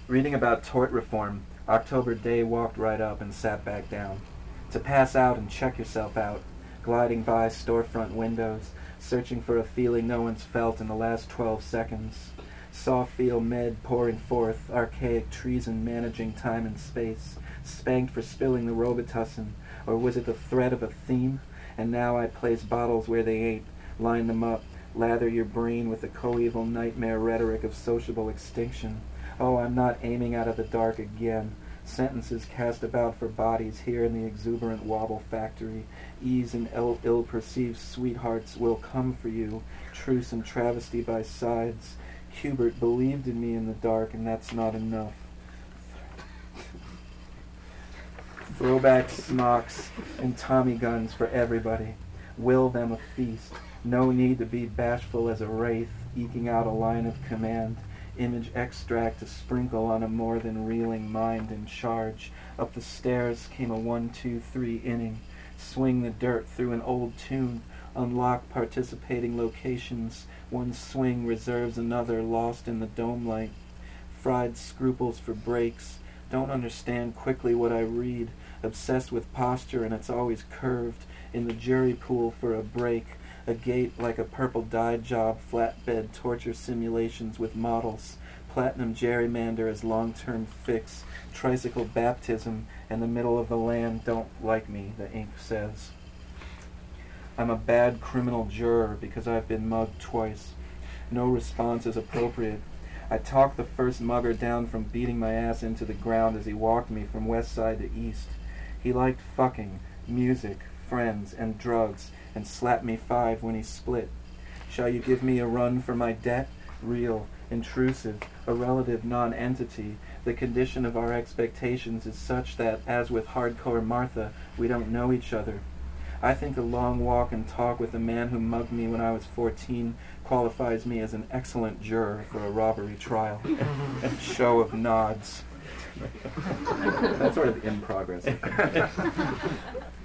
Reading about tort reform, October Day walked right up and sat back down. To pass out and check yourself out, gliding by storefront windows, searching for a feeling no one's felt in the last 12 seconds. Soft feel med pouring forth, archaic treason managing time and space, spanked for spilling the Robitussin, or was it the threat of a theme? And now I place bottles where they ain't, line them up, lather your brain with the coeval nightmare rhetoric of sociable extinction. Oh, I'm not aiming out of the dark again. Sentences cast about for bodies here in the exuberant wobble factory. Ease and ill-perceived sweethearts will come for you. Truce and travesty by sides. Hubert believed in me in the dark, and that's not enough. Throwback smocks and Tommy guns for everybody. Will them a feast. No need to be bashful as a wraith, eking out a line of command. Image extract to sprinkle on a more than reeling mind in charge. Up the stairs came a 1-2-3 inning. Swing the dirt through an old tune. Unlock participating locations. One swing reserves another lost in the dome light. Fried scruples for breaks. Don't understand quickly what I read. Obsessed with posture and it's always curved. In the jury pool for a break. A gate like a purple dye job, flatbed torture simulations with models, platinum gerrymander as long-term fix, tricycle baptism, and the middle of the land don't like me, the ink says. I'm a bad criminal juror because I've been mugged twice. No response is appropriate. I talked the first mugger down from beating my ass into the ground as he walked me from west side to east. He liked fucking, music, friends, and drugs, and slapped me 5 when he split. Shall you give me a run for my debt? Real, intrusive, a relative non-entity. The condition of our expectations is such that, as with hardcore Martha, we don't know each other. I think a long walk and talk with a man who mugged me when I was 14 qualifies me as an excellent juror for a robbery trial. Show of nods. That's sort of in progress.